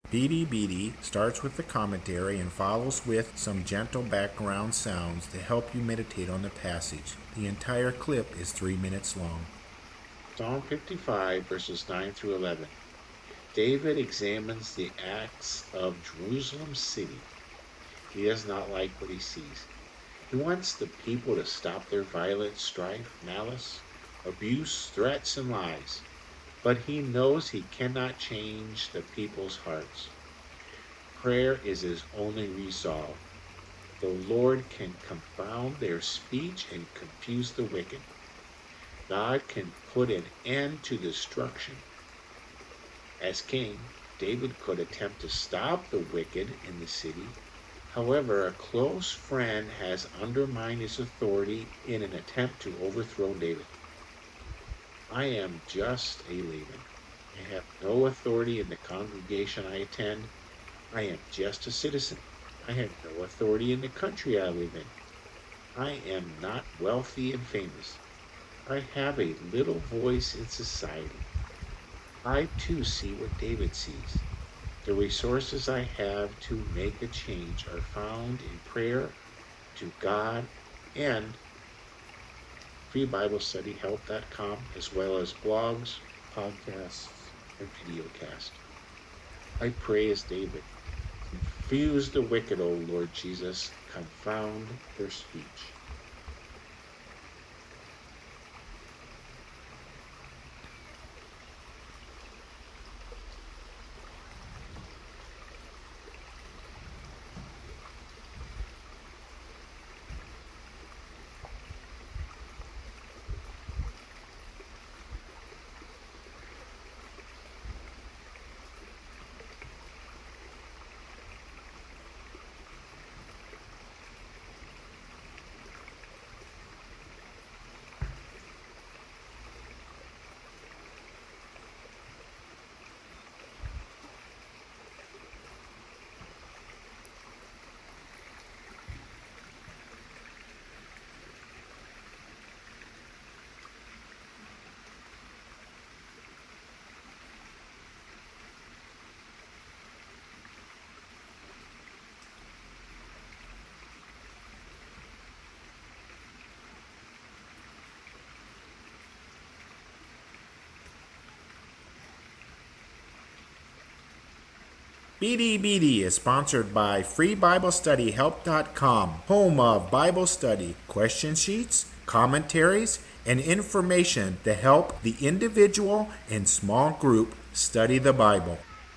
Beady Beady starts with the commentary and follows with some gentle background sounds to help you meditate on the passage. The entire clip is 3 minutes long. Psalm 55, verses 9 through 11. David examines the acts of Jerusalem city. He does not like what he sees. He wants the people to stop their violence, strife, malice, abuse, threats, and lies. But he knows he cannot change the people's hearts. Prayer is his only resolve. The Lord can confound their speech and confuse the wicked. God can put an end to destruction. As king, David could attempt to stop the wicked in the city. However, a close friend has undermined his authority in an attempt to overthrow David. I am just a layman. I have no authority in the congregation I attend. I am just a citizen. I have no authority in the country I live in. I am not wealthy and famous. I have a little voice in society. I too see what David sees. The resources I have to make a change are found in prayer to God and freebiblestudyhelp.com, as well as blogs, podcasts, and videocasts. I pray as David. Confuse the wicked, O Lord Jesus. Confound their speech. Beady Beady is sponsored by freebiblestudyhelp.com, home of Bible study, question sheets, commentaries, and information to help the individual and small group study the Bible.